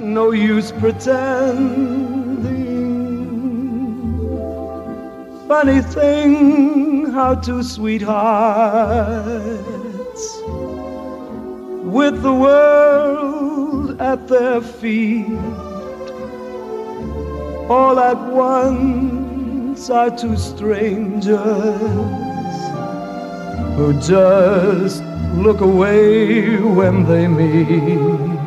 no use pretending. Funny thing how two sweethearts with the world at their feet all at once are two strangers who just look away when they meet.